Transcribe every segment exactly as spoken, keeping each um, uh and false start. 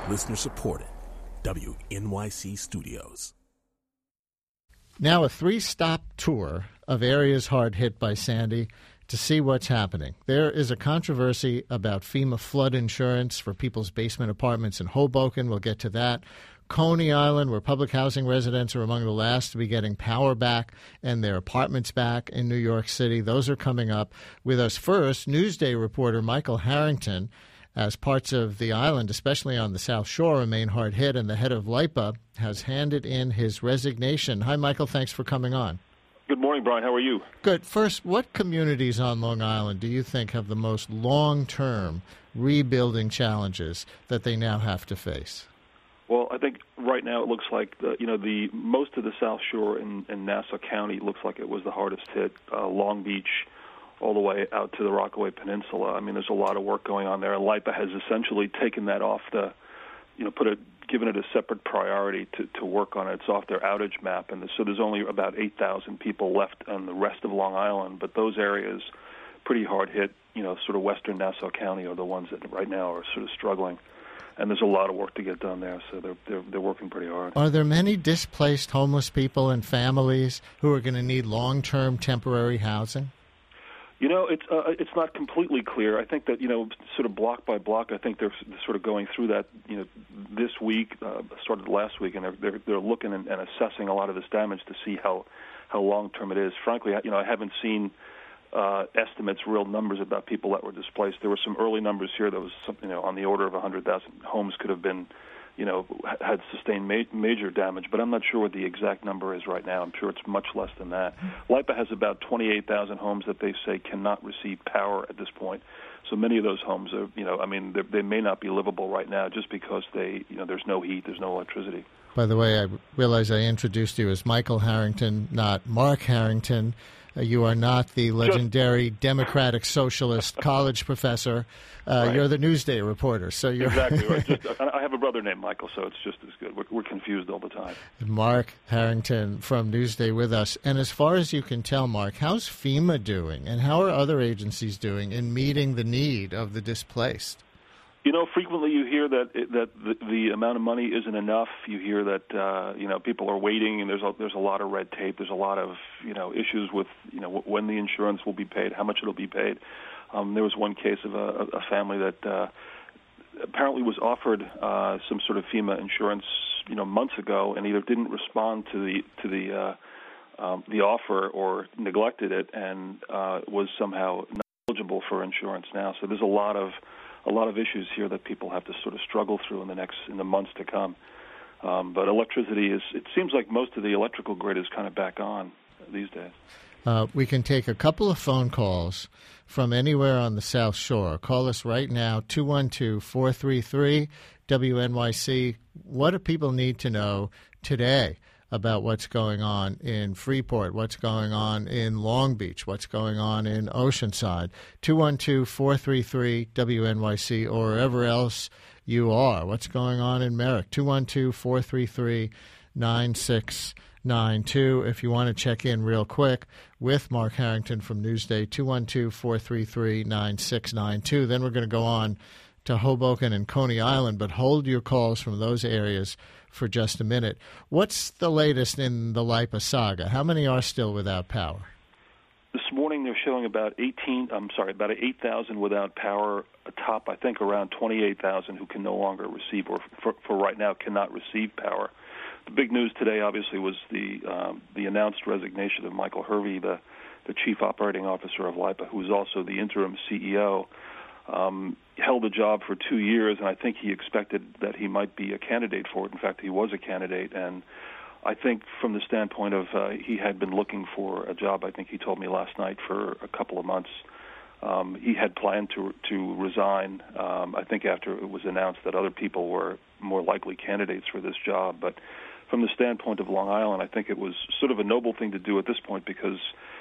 Listener supported. W N Y C Studios. Now a three-stop tour of areas hard hit by Sandy to see what's happening. There is a controversy about FEMA flood insurance for people's basement apartments in Hoboken. We'll get to that. Coney Island, where public housing residents are among the last to be getting power back and their apartments back in New York City. Those are coming up. With us first, Newsday reporter Michael Harrington, as parts of the island, especially on the South Shore, remain hard hit, and the head of LIPA has handed in his resignation. Hi, Michael. Thanks for coming on. Good morning, Brian. How are you? Good. First, what communities on Long Island do you think have the most long-term rebuilding challenges that they now have to face? Well, I think right now it looks like the, you know the most of the South Shore in, in Nassau County looks like it was the hardest hit. Uh, Long Beach, all the way out to the Rockaway Peninsula. I mean, there's a lot of work going on there, and LIPA has essentially taken that off the, you know, put it, given it a separate priority to, to work on it. It's off their outage map, and so there's only about eight thousand people left on the rest of Long Island. But those areas, pretty hard hit, you know, sort of western Nassau County are the ones that right now are sort of struggling. And there's a lot of work to get done there, so they're they're, they're working pretty hard. Are there many displaced homeless people and families who are going to need long-term temporary housing? You know, it's uh, it's not completely clear. I think that, you know, sort of block by block, I think they're sort of going through that, you know, this week, uh, started last week, and they're they're, they're looking and, and assessing a lot of this damage to see how, how long-term it is. Frankly, you know, I haven't seen uh, estimates, real numbers about people that were displaced. There were some early numbers here that was, something, you know, on the order of one hundred thousand homes could have been, you know, had sustained ma- major damage, but I'm not sure what the exact number is right now. I'm sure it's much less than that. LIPA has about twenty-eight thousand homes that they say cannot receive power at this point. So many of those homes are, you know, I mean, they may not be livable right now just because they, you know, there's no heat, there's no electricity. By the way, I realize I introduced you as Michael Harrington, not Mark Harrington. Uh, you are not the legendary Democratic Socialist college professor. Uh, right. You're the Newsday reporter. So you're exactly right. Just, I have a brother named Michael, so it's just as good. We're, we're confused all the time. Mark Harrington from Newsday with us. And as far as you can tell, Mark, how's FEMA doing, and how are other agencies doing in meeting the need of the displaced? You know, frequently you hear that that the, the amount of money isn't enough. You hear that uh, you know people are waiting, and there's a, there's a lot of red tape. There's a lot of you know issues with you know when the insurance will be paid, how much it'll be paid. Um, there was one case of a, a family that uh, apparently was offered uh, some sort of FEMA insurance you know months ago, and either didn't respond to the to the uh, um, the offer or neglected it, and uh, was somehow not eligible for insurance now. So there's a lot of a lot of issues here that people have to sort of struggle through in the next in the months to come. Um, but electricity is, it seems like most of the electrical grid is kind of back on these days. Uh, we can take a couple of phone calls from anywhere on the South Shore. Call us right now, two one two, four three three, W N Y C. What do people need to know today about what's going on in Freeport, what's going on in Long Beach, what's going on in Oceanside? two one two, four three three, W N Y C, or wherever else you are. What's going on in Merrick? two one two, four three three, nine six nine two. If you want to check in real quick with Mark Harrington from Newsday, two one two, four three three, nine six nine two. Then we're going to go on to Hoboken and Coney Island, but hold your calls from those areas for just a minute. What's the latest in the LIPA saga? How many are still without power? This morning they're showing about eighteen. I'm sorry, about eight thousand without power. Atop, I think, around twenty-eight thousand who can no longer receive, or for, for right now cannot receive power. The big news today, obviously, was the um, the announced resignation of Michael Hervey, the the chief operating officer of LIPA, who is also the interim C E O. Um, held the job for two years, and I think he expected that he might be a candidate for it. In fact, he was a candidate, and I think from the standpoint of uh, he had been looking for a job, I think he told me last night, for a couple of months. Um, he had planned to to resign, um, I think after it was announced that other people were more likely candidates for this job. But from the standpoint of Long Island, I think it was sort of a noble thing to do at this point, because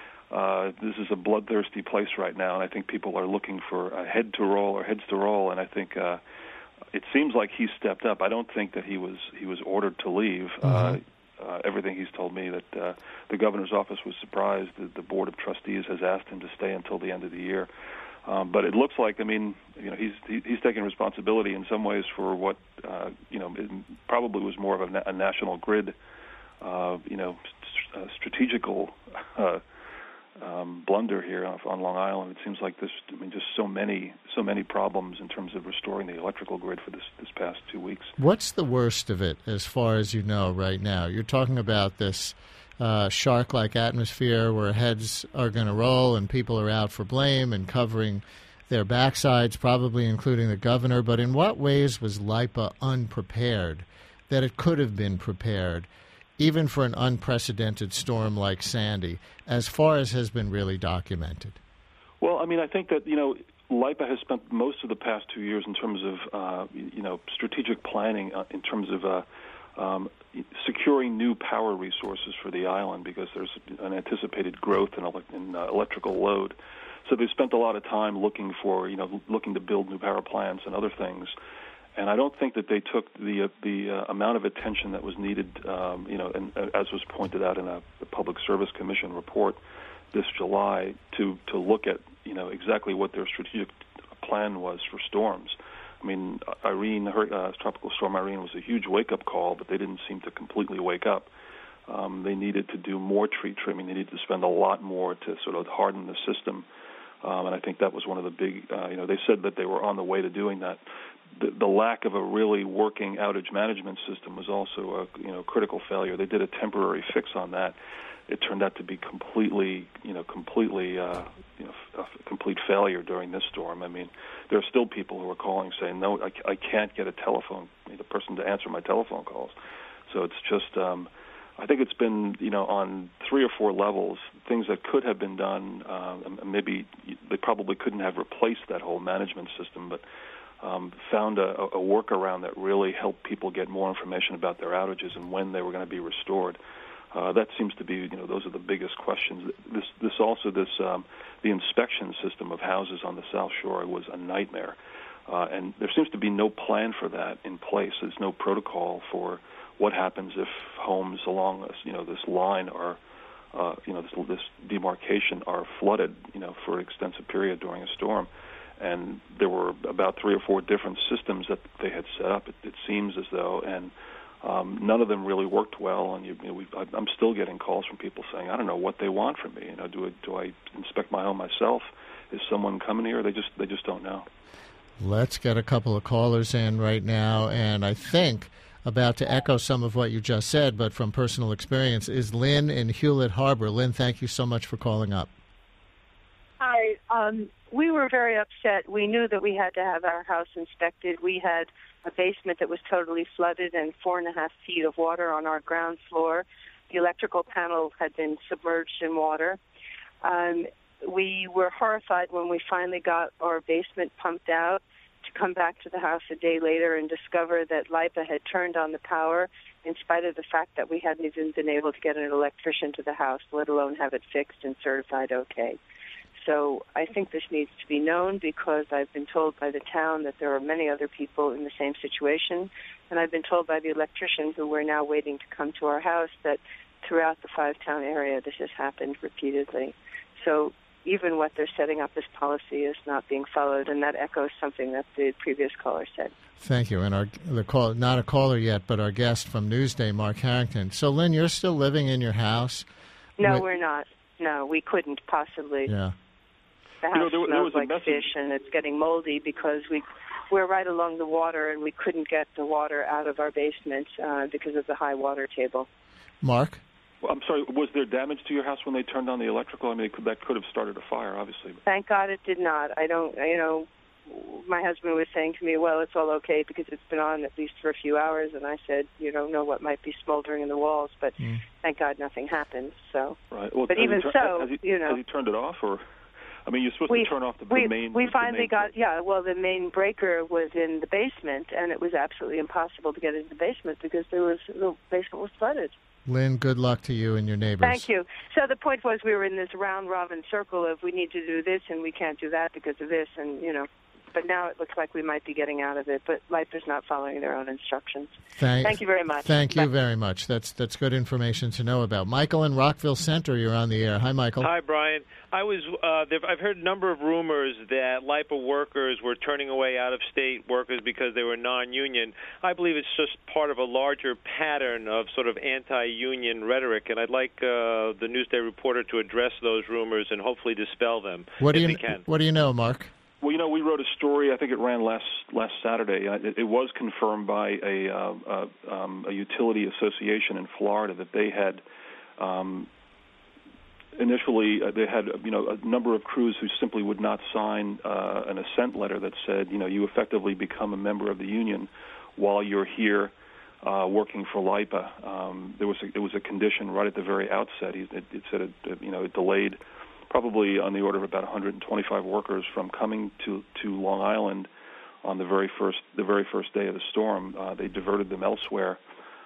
uh, this is a bloodthirsty place right now, and I think people are looking for a head to roll or heads to roll, and I think uh, it seems like he stepped up. I don't think that he was he was ordered to leave. Mm-hmm. Uh, Uh, everything he's told me, that uh, the governor's office was surprised that the Board of Trustees has asked him to stay until the end of the year. Um, but it looks like, I mean, you know, he's he, he's taking responsibility in some ways for what, uh, you know, it probably was more of a, na- a national grid, uh, you know, st- uh, strategical uh, um, blunder here on, on Long Island. It seems like there's, I mean, just so many so many problems in terms of restoring the electrical grid for this this past two weeks. What's the worst of it, as far as you know right now? You're talking about this Uh, shark-like atmosphere where heads are going to roll and people are out for blame and covering their backsides, probably including the governor. But in what ways was LIPA unprepared, that it could have been prepared, even for an unprecedented storm like Sandy, as far as has been really documented? Well, I mean, I think that, you know, LIPA has spent most of the past two years in terms of, uh, you know, strategic planning, uh, in terms of uh, um, securing new power resources for the island, because there's an anticipated growth in, ele- in uh, electrical load. So they spent a lot of time looking for, you know, looking to build new power plants and other things. And I don't think that they took the uh, the uh, amount of attention that was needed, um, you know, and uh, as was pointed out in a, the Public Service Commission report this July, to to look at, you know, exactly what their strategic plan was for storms. I mean, Irene, her, uh, Tropical Storm Irene was a huge wake-up call, but they didn't seem to completely wake up. Um, they needed to do more tree trimming. They needed to spend a lot more to sort of harden the system. Um, and I think that was one of the big, uh, you know, they said that they were on the way to doing that. The, the lack of a really working outage management system was also a, you know, critical failure. They did a temporary fix on that. It turned out to be completely, you know, completely, uh, you know, a complete failure during this storm. I mean, there are still people who are calling saying, no, I, I can't get a telephone, the person to answer my telephone calls. So it's just, um, I think it's been, you know, on three or four levels, things that could have been done. Uh, maybe they probably couldn't have replaced that whole management system, but um, found a, a workaround that really helped people get more information about their outages and when they were going to be restored. Uh, that seems to be, you know, those are the biggest questions. This, this also, this, um, the inspection system of houses on the South Shore was a nightmare, uh, and there seems to be no plan for that in place. There's no protocol for what happens if homes along this, you know, this line are, uh, you know, this, this demarcation are flooded, you know, for an extensive period during a storm. And there were about three or four different systems that they had set up. It, it seems as though, and Um, none of them really worked well, and you, you know, we, I, I'm still getting calls from people saying, "I don't know what they want from me. You know, do I, do I inspect my home myself? Is someone coming here?" They just they just don't know. Let's get a couple of callers in right now, and I think about to echo some of what you just said, but from personal experience, is Lynn in Hewlett Harbor. Lynn, thank you so much for calling up. Hi. Um, we were very upset. We knew that we had to have our house inspected. We had a basement that was totally flooded and four and a half feet of water on our ground floor. The electrical panel had been submerged in water. Um, we were horrified when we finally got our basement pumped out to come back to the house a day later and discover that LIPA had turned on the power in spite of the fact that we hadn't even been able to get an electrician to the house, let alone have it fixed and certified okay. So I think this needs to be known, because I've been told by the town that there are many other people in the same situation, and I've been told by the electrician, who we're now waiting to come to our house, that throughout the five-town area this has happened repeatedly. So even what they're setting up as policy is not being followed, and that echoes something that the previous caller said. Thank you. And our the call, not a caller yet, but our guest from Newsday, Mark Harrington. So, Lynn, you're still living in your house? No, Wait. we're not. No, we couldn't possibly. Yeah. The house You know, there, there smells was a like message. fish, and it's getting moldy because we, we're right along the water, and we couldn't get the water out of our basement uh, because of the high water table. Mark? Well, I'm sorry, was there damage to your house when they turned on the electrical? I mean, it could, that could have started a fire, obviously. Thank God it did not. I don't, you know, my husband was saying to me, well, it's all okay because it's been on at least for a few hours, and I said, you don't know what might be smoldering in the walls, but mm. thank God nothing happened. So, right. Well, but even tur- so, has he, you know. Has he turned it off, or... I mean, you're supposed we, to turn off the, we, the main... We the finally main got, yeah, well, the main breaker was in the basement, and it was absolutely impossible to get into the basement because there was the basement was flooded. Lynn, good luck to you and your neighbors. Thank you. So the point was we were in this round-robin circle of we need to do this and we can't do that because of this, and, you know. but now it looks like we might be getting out of it. But LIPA's not following their own instructions. Thank, Thank you very much. Thank Bye. you very much. That's that's good information to know about. Michael in Rockville Center, you're on the air. Hi, Michael. Hi, Brian. I was. Uh, there, I've heard a number of rumors that LIPA workers were turning away out-of-state workers because they were non-union. I believe it's just part of a larger pattern of sort of anti-union rhetoric, and I'd like uh, the Newsday reporter to address those rumors and hopefully dispel them what do if you he can. What do you know, Mark? Well, you know, we wrote a story. I think it ran last last Saturday. Uh, it, it was confirmed by a uh, uh, um, a utility association in Florida that they had um, initially uh, they had you know a number of crews who simply would not sign uh, an assent letter that said, you know, you effectively become a member of the union while you're here uh, working for LIPA. Um, there was a, it was a condition right at the very outset. It, it, it said it, it, you know it delayed probably on the order of about one hundred twenty-five workers from coming to, to Long Island on the very first the very first day of the storm. Uh, they diverted them elsewhere,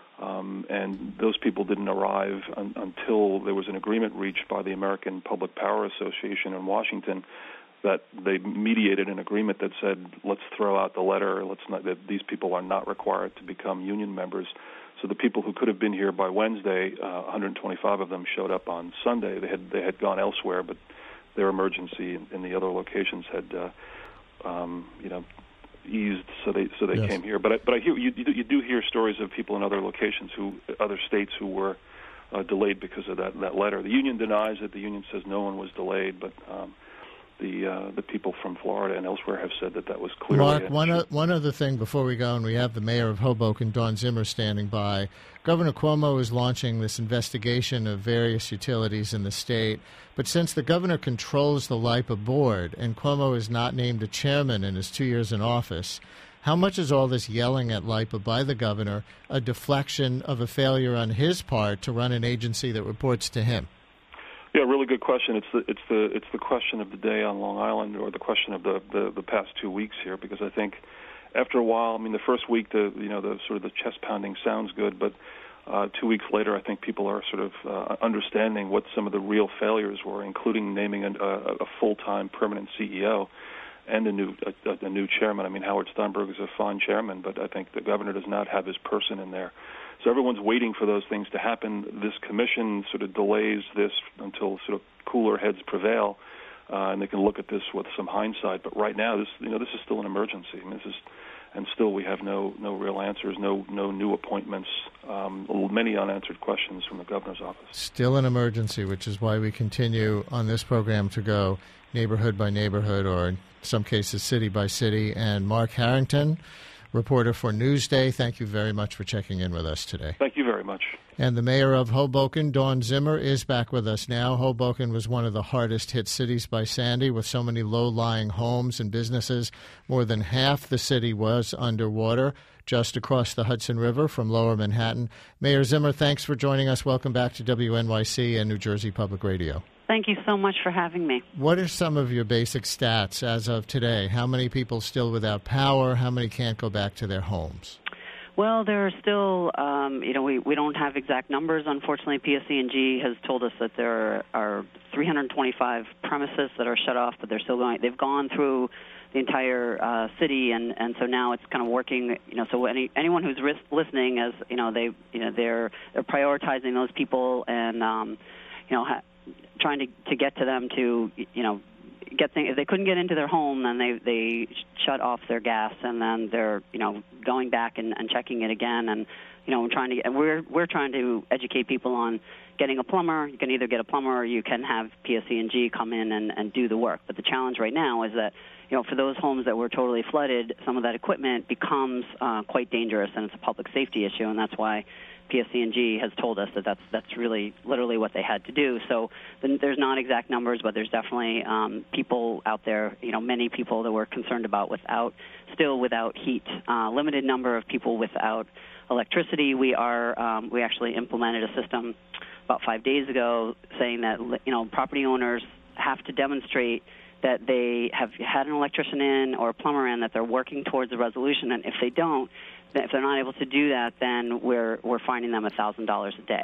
um, and those people didn't arrive un- until there was an agreement reached by the American Public Power Association in Washington that they mediated an agreement that said, let's throw out the letter, let's not, that these people are not required to become union members. So the people who could have been here by Wednesday, uh, one hundred twenty-five of them showed up on Sunday. They had they had gone elsewhere, but their emergency in, in the other locations had, uh, um, you know, eased. So they so they yes. came here. But I, but I hear you you do hear stories of people in other locations who other states who were uh, delayed because of that that letter. The union denies it. The union says no one was delayed, but. Um, The uh, the people from Florida and elsewhere have said that that was clearly. Mark, one, o- one other thing before we go, and we have the mayor of Hoboken, Dawn Zimmer, standing by. Governor Cuomo is launching this investigation of various utilities in the state. But since the governor controls the LIPA board and Cuomo is not named a chairman in his two years in office, how much is all this yelling at LIPA by the governor a deflection of a failure on his part to run an agency that reports to him? Yeah, really good question. It's the it's the it's the question of the day on Long Island, or the question of the, the, the past two weeks here, because I think after a while, I mean, the first week, the you know the sort of the chest pounding sounds good, but uh, two weeks later, I think people are sort of uh, understanding what some of the real failures were, including naming a, a, a full-time permanent C E O and a new a, a new chairman. I mean, Howard Steinberg is a fine chairman, but I think the governor does not have his person in there. So everyone's waiting for those things to happen. This commission sort of delays this until sort of cooler heads prevail, uh, and they can look at this with some hindsight. But right now, this you know this is still an emergency. I mean, this is, and still we have no no real answers, no no new appointments, um, many unanswered questions from the governor's office. Still an emergency, which is why we continue on this program to go neighborhood by neighborhood, or in some cases city by city. And Mark Harrington, reporter for Newsday, thank you very much for checking in with us today. Thank you very much. And the mayor of Hoboken, Dawn Zimmer, is back with us now. Hoboken was one of the hardest hit cities by Sandy, with so many low-lying homes and businesses. More than half the city was underwater, just across the Hudson River from Lower Manhattan. Mayor Zimmer, thanks for joining us. Welcome back to W N Y C and New Jersey Public Radio. Thank you so much for having me. What are some of your basic stats as of today? How many people still without power? How many can't go back to their homes? Well, there are still, um, you know, we, we don't have exact numbers. Unfortunately, P S E and G has told us that there are three hundred twenty-five premises that are shut off, but they're still going. They've gone through the entire uh, city, and, and so now it's kind of working. You know, so any anyone who's ris- listening, as you know, they you know they're they're prioritizing those people, and um, you know. Ha- trying to, to get to them to, you know, get things. If they couldn't get into their home, then they, they shut off their gas, and then they're, you know, going back and, and checking it again. And, you know, trying to get, we're, we're trying to educate people on getting a plumber. You can either get a plumber or you can have P S E and G come in and, and do the work. But the challenge right now is that, you know, for those homes that were totally flooded, some of that equipment becomes uh, quite dangerous, and it's a public safety issue, and that's why P S E and G has told us that that's that's really literally what they had to do. So then there's not exact numbers, but there's definitely um, people out there, you know, many people that we're concerned about without, still without heat, uh, limited number of people without electricity. We are um, we actually implemented a system about five days ago saying that, you know, property owners have to demonstrate that they have had an electrician in or a plumber in, that they're working towards a resolution, and if they don't, if they're not able to do that, then we're we're fining them one thousand dollars a day.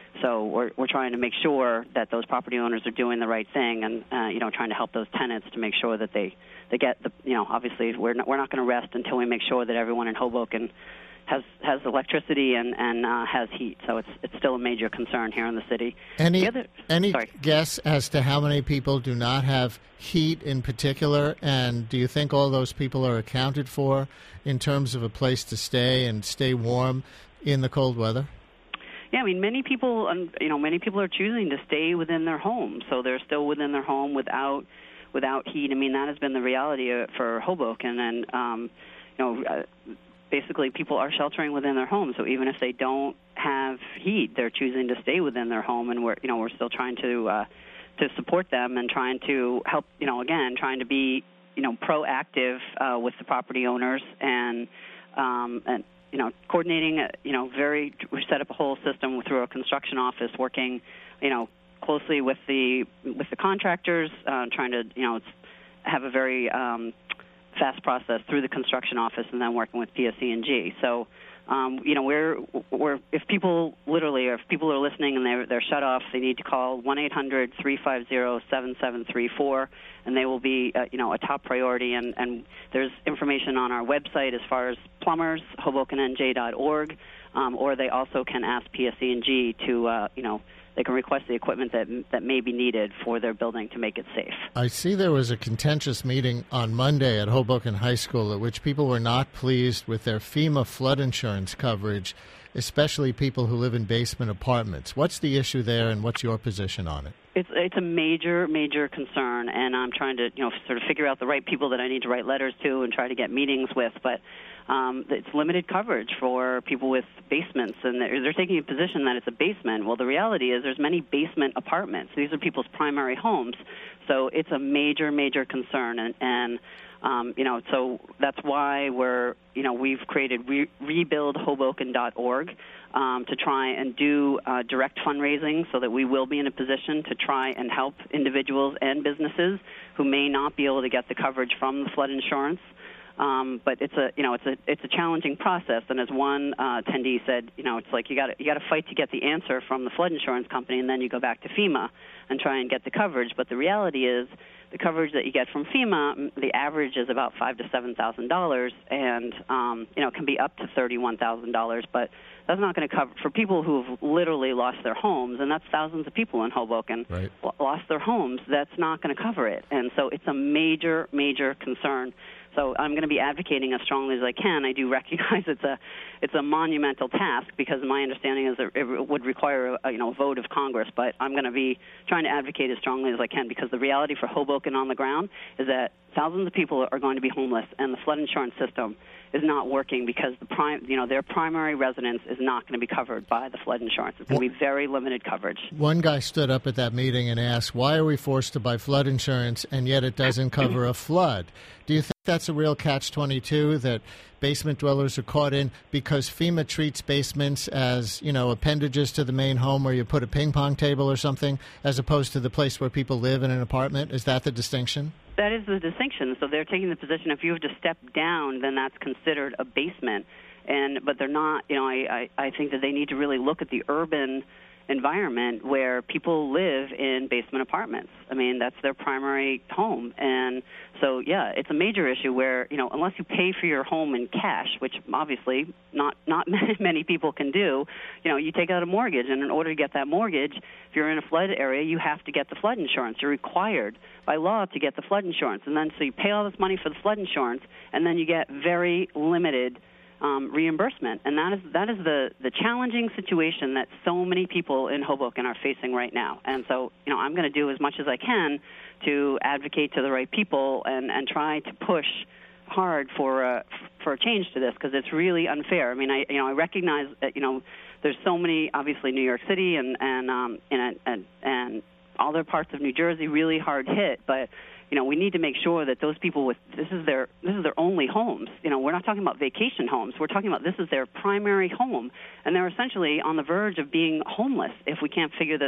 So we're we're trying to make sure that those property owners are doing the right thing, and uh, you know, trying to help those tenants to make sure that they, they get the, you know, obviously we're not, we're not going to rest until we make sure that everyone in Hoboken has has electricity and and uh, has heat. So it's it's still a major concern here in the city. Any the other, any sorry. guess as to how many people do not have heat in particular, and do you think all those people are accounted for in terms of a place to stay and stay warm in the cold weather? Yeah, I mean, many people, um, you know, many people are choosing to stay within their home, so they're still within their home without without heat. I mean, that has been the reality for Hoboken, and um, you know, uh, basically, people are sheltering within their home. So even if they don't have heat, they're choosing to stay within their home, and we're, you know, we're still trying to uh, to support them and trying to help, you know, again, trying to be, you know, proactive uh, with the property owners and um, and. you know, coordinating, you know, very, we set up a whole system through a construction office working, you know, closely with the with the contractors, uh, trying to, you know, have a very um, fast process through the construction office and then working with P S E and G. So, um, you know, we're, we're, if people literally, or if people are listening and they're, they're shut off, they need to call one eight hundred three five zero seven seven three four, and they will be, uh, you know, a top priority. And, and there's information on our website as far as plumbers, Hoboken N J dot org, um, or they also can ask P S E and G to, uh, you know, they can request the equipment that that may be needed for their building to make it safe. I see there was a contentious meeting on Monday at Hoboken High School at which people were not pleased with their FEMA flood insurance coverage, especially people who live in basement apartments. What's the issue there, and what's your position on it? It's it's a major, major concern, and I'm trying to, you know, sort of figure out the right people that I need to write letters to and try to get meetings with, but um, it's limited coverage for people with basements, and they're, they're taking a position that it's a basement. Well, the reality is there's many basement apartments. These are people's primary homes, so it's a major, major concern, and, and um, you know, so that's why we're, you know, we've created re- rebuild hoboken dot org. Um, to try and do uh, direct fundraising so that we will be in a position to try and help individuals and businesses who may not be able to get the coverage from the flood insurance. Um, but it's a, you know, it's a, it's a challenging process. And as one uh, attendee said, you know, it's like you got to, you got to fight to get the answer from the flood insurance company, and then you go back to FEMA and try and get the coverage. But the reality is, the coverage that you get from FEMA, the average is about five to seven thousand dollars, and um, you know, it can be up to thirty-one thousand dollars. But that's not going to cover for people who have literally lost their homes, and that's thousands of people in Hoboken right. lost their homes. That's not going to cover it, and so it's a major, major concern. So I'm going to be advocating as strongly as I can. I do recognize it's a it's a monumental task, because my understanding is that it would require a, you know, a vote of Congress. But I'm going to be trying to advocate as strongly as I can, because the reality for Hoboken on the ground is that thousands of people are going to be homeless, and the flood insurance system is not working because the prime, you know, their primary residence is not going to be covered by the flood insurance. It's going to be very limited coverage. One guy stood up at that meeting and asked, why are we forced to buy flood insurance and yet it doesn't cover a flood? Do you think that's a real catch twenty-two that basement dwellers are caught in because FEMA treats basements as, you know, appendages to the main home where you put a ping pong table or something, as opposed to the place where people live in an apartment? Is that the distinction? That is the distinction. So they're taking the position if you have to step down, then that's considered a basement. And but they're not. You know, I, I, I think that they need to really look at the urban environment where people live in basement apartments. I mean, that's their primary home. And so, yeah, it's a major issue where, you know, unless you pay for your home in cash, which obviously not not many people can do, you know, you take out a mortgage. And in order to get that mortgage, if you're in a flood area, you have to get the flood insurance. You're required by law to get the flood insurance. And then so you pay all this money for the flood insurance, and then you get very limited Um, reimbursement, and that is that is the, the challenging situation that so many people in Hoboken are facing right now. And so, you know, I'm going to do as much as I can to advocate to the right people and, and try to push hard for a for a change to this, because it's really unfair. I mean, I you know I recognize that, you know, there's so many, obviously New York City and and um and and, and other parts of New Jersey really hard hit, but you know, we need to make sure that those people with this is their this is their only homes. You know, we're not talking about vacation homes. We're talking about this is their primary home, and they're essentially on the verge of being homeless if we can't figure this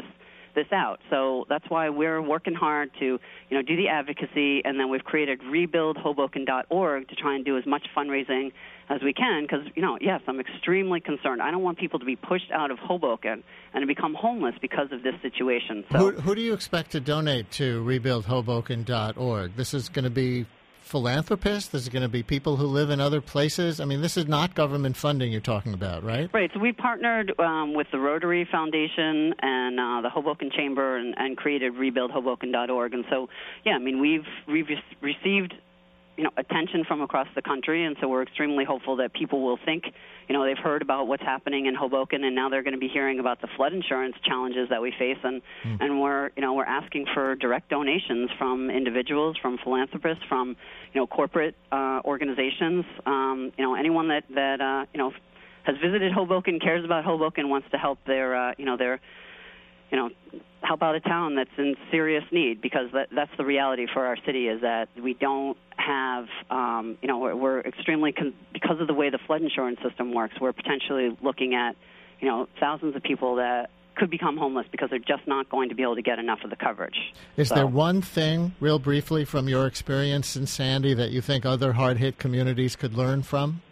this out. So that's why we're working hard to, you know, do the advocacy, and then we've created rebuild hoboken dot org to try and do as much fundraising as we can because, you know, yes, I'm extremely concerned. I don't want people to be pushed out of Hoboken and to become homeless because of this situation. So, who, who do you expect to donate to rebuild hoboken dot org? This is going to be philanthropists? This is going to be people who live in other places? I mean, this is not government funding you're talking about, right? Right. So we partnered um, with the Rotary Foundation and uh, the Hoboken Chamber and, and created rebuild hoboken dot org. And so, yeah, I mean, we've, we've received, you know, attention from across the country, and so we're extremely hopeful that people will think, you know, they've heard about what's happening in Hoboken, and now they're going to be hearing about the flood insurance challenges that we face, and mm. and we're, you know, we're asking for direct donations from individuals, from philanthropists, from, you know, corporate uh, organizations, um, you know, anyone that that uh, you know has visited Hoboken, cares about Hoboken, wants to help their, uh, you know, their, you know, help out a town that's in serious need, because that, that's the reality for our city, is that we don't have, um, you know, we're, we're extremely, con- because of the way the flood insurance system works, we're potentially looking at, you know, thousands of people that could become homeless because they're just not going to be able to get enough of the coverage. Is so. there one thing, real briefly, from your experience in Sandy that you think other hard-hit communities could learn from?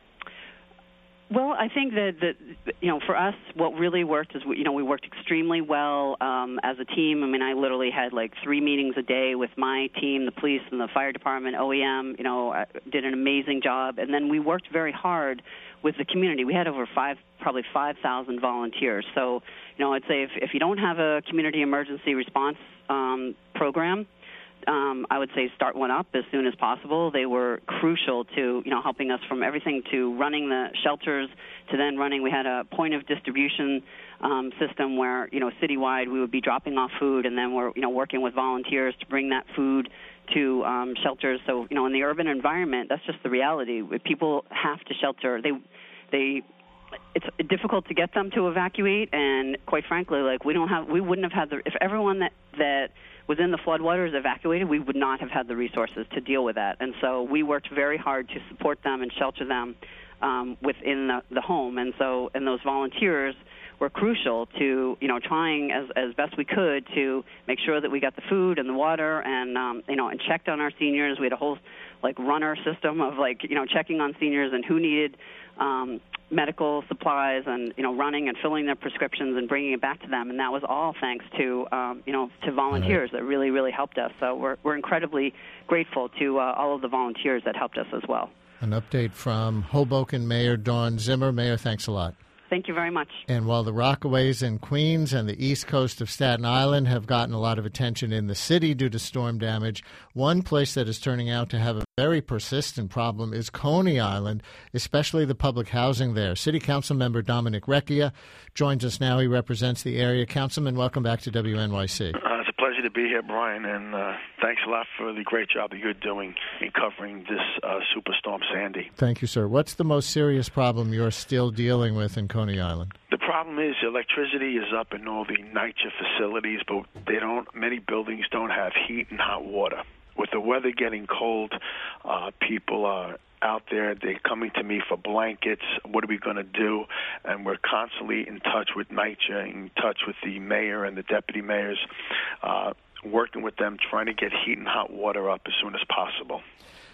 Well, I think that, that, you know, for us, what really worked is, you know, we worked extremely well um, as a team. I mean, I literally had like three meetings a day with my team, the police and the fire department, O E M, you know, I did an amazing job. And then we worked very hard with the community. We had over five, probably five thousand volunteers. So, you know, I'd say if, if you don't have a community emergency response um, program, Um, I would say start one up as soon as possible. They were crucial to, you know, helping us from everything to running the shelters to then running. We had a point of distribution um, system where, you know, citywide we would be dropping off food, and then we're, you know, working with volunteers to bring that food to um, shelters. So, you know, in the urban environment, that's just the reality. People have to shelter. They, they. It's difficult to get them to evacuate, and quite frankly, like we don't have, we wouldn't have had the, if everyone that that was in the floodwaters evacuated, we would not have had the resources to deal with that. And so we worked very hard to support them and shelter them um, within the, the home. And so, and those volunteers were crucial to, you know, trying as as best we could to make sure that we got the food and the water, and um, you know, and checked on our seniors. We had a whole like runner system of like, you know, checking on seniors and who needed Um, medical supplies, and, you know, running and filling their prescriptions and bringing it back to them. And that was all thanks to, um, you know, to volunteers that really, really helped us. So we're, we're incredibly grateful to uh, all of the volunteers that helped us as well. An update from Hoboken Mayor Dawn Zimmer. Mayor, thanks a lot. Thank you very much. And while the Rockaways in Queens and the east coast of Staten Island have gotten a lot of attention in the city due to storm damage, one place that is turning out to have a very persistent problem is Coney Island, especially the public housing there. City Council member Dominic Recchia joins us now. He represents the area. Councilman, welcome back to W N Y C. Uh, it's a pleasure to be here, Brian, and uh, thanks a lot for the great job that you're doing in covering this uh, Superstorm Sandy. Thank you, sir. What's the most serious problem you're still dealing with in Coney Island? The problem is electricity is up in all the NYCHA facilities, but they don't. Many buildings don't have heat and hot water. With the weather getting cold, uh, people are out there. They're coming to me for blankets. What are we going to do? And we're constantly in touch with NYCHA, in touch with the mayor and the deputy mayors, uh, working with them, trying to get heat and hot water up as soon as possible.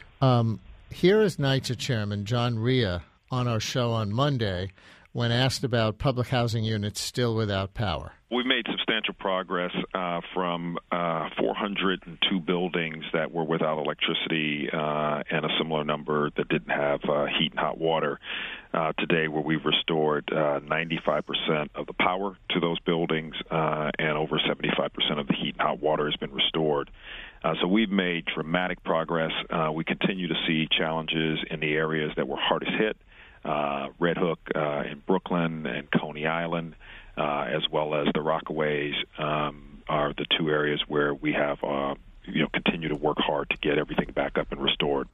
Um, here is NYCHA Chairman John Rhea on our show on Monday when asked about public housing units still without power. We've made substantial progress uh, from uh, four hundred two buildings that were without electricity uh, and a similar number that didn't have uh, heat and hot water uh, today, where we've restored uh, ninety-five percent of the power to those buildings uh, and over seventy-five percent of the heat and hot water has been restored. Uh, so we've made dramatic progress. Uh, we continue to see challenges in the areas that were hardest hit, uh, Red Hook uh, in Brooklyn and Coney Island, uh, as well as the Rockaways um, are the two areas where we have, uh, you know, continue to work hard to get everything back up and restored.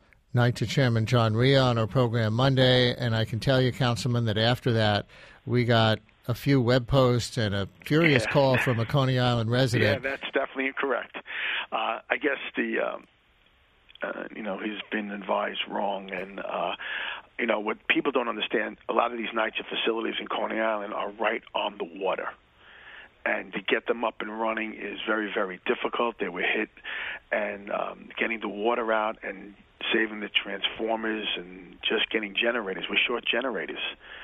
yeah. call from a Coney Island resident. Yeah, that's definitely incorrect. Uh, I guess the, um, uh, you know, he's been advised wrong, and uh, you know, what people don't understand, a lot of these NYCHA facilities in Coney Island are right on the water. and to get them up and running is very, very difficult. They were hit, and um, getting the water out and saving the transformers and just getting generators. We're short generators.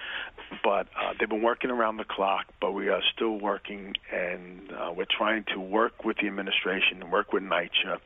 But uh, they've been working around the clock, but we are still working, and uh, we're trying to work with the administration and work with NYCHA.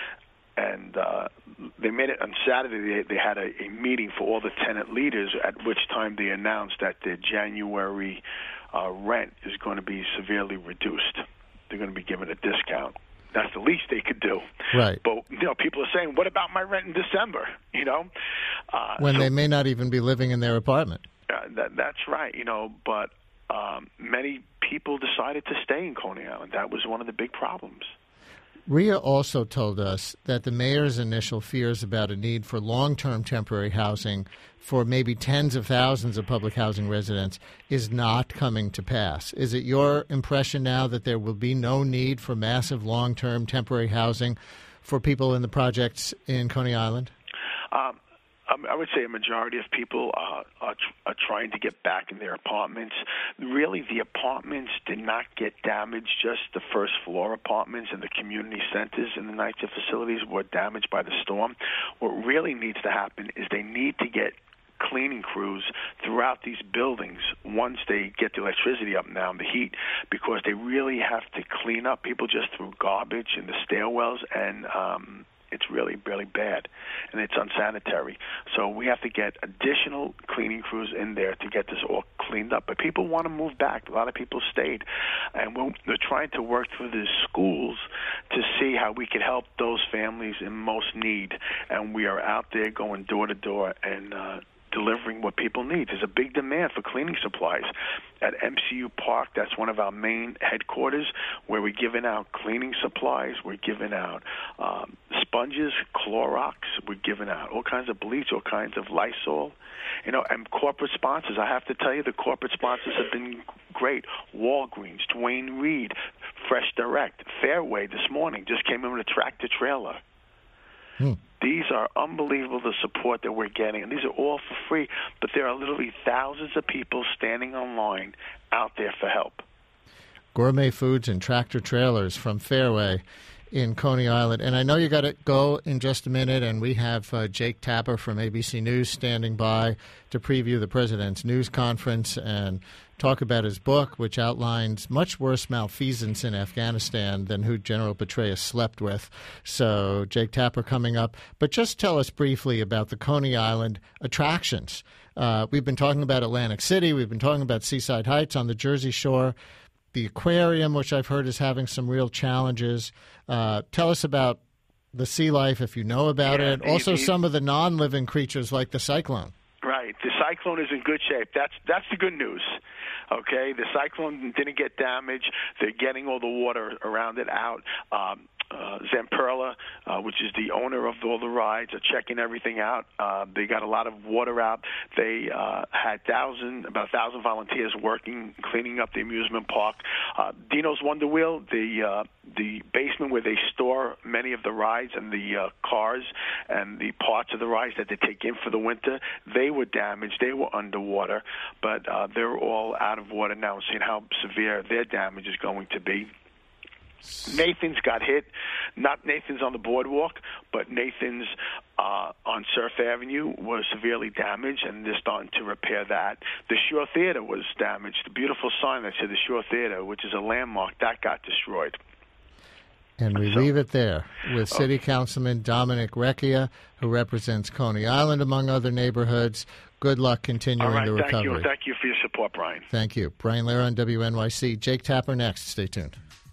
And uh, they made it on Saturday. They, they had a, a meeting for all the tenant leaders, at which time they announced that their January uh, rent is going to be severely reduced. They're going to be given a discount. That's the least they could do. Right. But, you know, people are saying, what about my rent in December, you know? Uh, when so, they may not even be living in their apartment. Uh, that, that's right, you know, but um, many people decided to stay in Coney Island. That was one of the big problems. Rhea also told us that the mayor's initial fears about a need for long-term temporary housing for maybe tens of thousands of public housing residents is not coming to pass. Is it your impression now that there will be no need for massive long-term temporary housing for people in the projects in Coney Island? Um, I would say a majority of people uh, are, tr- are trying to get back in their apartments. Really, the apartments did not get damaged. Just the first floor apartments and the community centers in the NYCHA facilities were damaged by the storm. What really needs to happen is they need to get cleaning crews throughout these buildings once they get the electricity up now and the heat, because they really have to clean up. People just threw garbage in the stairwells, and um, it's really, really bad, and it's unsanitary. So we have to get additional cleaning crews in there to get this all cleaned up. But people want to move back. A lot of people stayed, and we're, we're trying to work through the schools to see how we can help those families in most need. And we are out there going door to door and uh, delivering what people need. There's a big demand for cleaning supplies. At M C U Park, that's one of our main headquarters, where we're giving out cleaning supplies. We're giving out um, sponges, Clorox. We're giving out all kinds of bleach, all kinds of Lysol. You know, and corporate sponsors. I have to tell you, the corporate sponsors have been great. Walgreens, Duane Reade, Fresh Direct, Fairway this morning just came in with a tractor trailer. Hmm. These are unbelievable, the support that we're getting, and these are all for free, but there are literally thousands of people standing online out there for help. Gourmet Foods and Tractor Trailers from Fairway in Coney Island. And I know you got to go in just a minute, and we have uh, Jake Tapper from A B C News standing by to preview the president's news conference and talk about his book, which outlines much worse malfeasance in Afghanistan than who General Petraeus slept with. So Jake Tapper coming up. But just tell us briefly about the Coney Island attractions. Uh, we've been talking about Atlantic City. We've been talking about Seaside Heights on the Jersey Shore. The aquarium, which I've heard is having some real challenges. Uh, tell us about the sea life, if you know about yeah, it. the, Also, the, some of the non-living creatures like the cyclone. Right. The cyclone is in good shape. That's that's the good news. Okay, the cyclone didn't get damaged. They're getting all the water around it out. Um, uh, Zamperla, uh, which is the owner of all the rides, are checking everything out. Uh, they got a lot of water out. They uh, had thousand, about a thousand volunteers working, cleaning up the amusement park. Uh, Dino's Wonder Wheel, the uh, the basement where they store many of the rides and the uh, cars and the parts of the rides that they take in for the winter, they were damaged. They were underwater, but uh, they're all out of water now, seeing how severe their damage is going to be. Nathan's got hit. Not Nathan's on the boardwalk, but Nathan's uh, on Surf Avenue was severely damaged, and they're starting to repair that. The Shore Theater was damaged. The beautiful sign that said the Shore Theater, which is a landmark, that got destroyed. And we so, leave it there with City okay. Councilman Dominic Recchia, who represents Coney Island, among other neighborhoods. Good luck continuing All right, the thank recovery. you. Thank you for your support, Brian. Thank you. Brian Lehrer on W N Y C. Jake Tapper next. Stay tuned.